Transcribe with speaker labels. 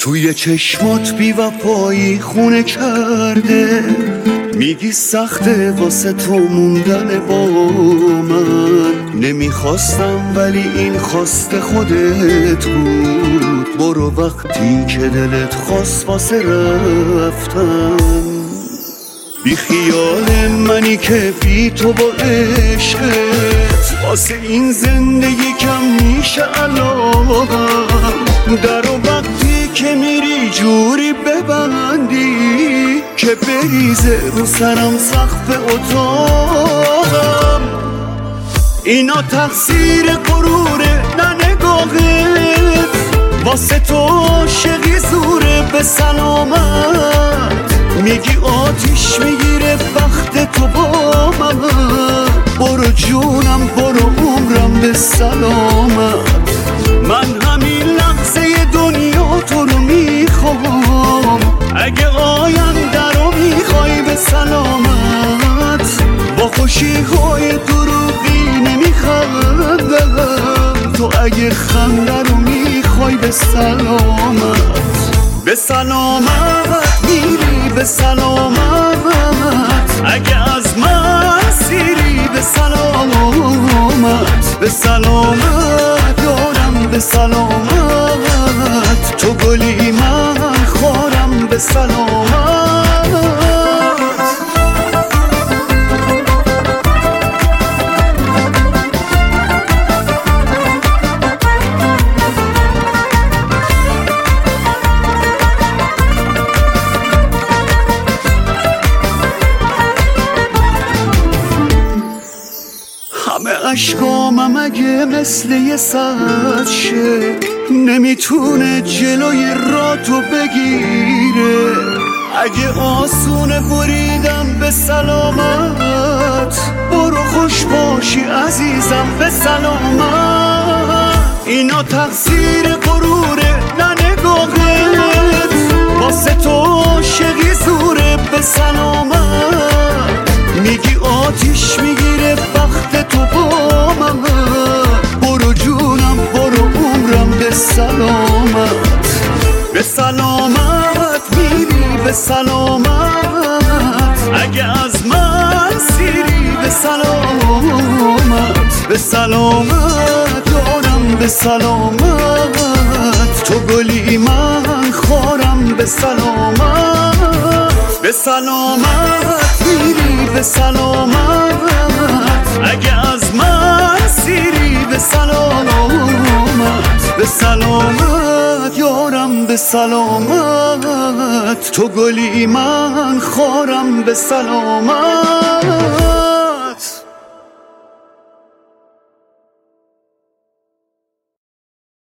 Speaker 1: توی چشمات بی وفایی خونه کرده، میگی سخته واسه تو موندن با من. نمیخواستم ولی این خواست خودت بود. برو وقتی که دلت خواست واسه رفتن. بی خیال منی که بی تو با عشقت واسه این زندگی کم میشه علاقم. درو وقتی که میری جوری ببندی که بریزه رو سرم سقف اتاقم. اینا تقصیر غروره نه نگاهت، واسه تو عاشقی زوره به سلامت. میگی آتیش میگیره وقت تو با من. برو جونم برو عمرم به سلامت. من همین لحظه دنیا تو رو میخوام. اگه آینده رو میخوای به سلامت، با خوشی های دروغی نمیخندم. تو اگه خنده رو میخوای به سلامت، به سلامت میری به سلامت. اگه از من سیری به سلامت، به سلامت یارم به سلامت. تو گلی من خورم به سلامت. همه اشکامم اگه مثل یه سد شه، نمیتونه جلوی راتو بگیره. اگه آسونه بریدم به سلامت، برو خوش باشی عزیزم به سلامت. اینا تقصیر غروره نه نگاهت، واسه تو عاشقی زوره به سلامت. میگی آتیش میگیره وقت تو با من. برو جونم برو عمرم به سلامت، به سلامت میری به سلامت. اگه از من سیری به سلامت، به سلامت یارم به سلامت. تو گلی من خورم به سلامت، به سلامت میری به سلامت. اگه از من سیری به سلامت، به سلامت یارم به سلامت. تو گلی من خورم به سلامت.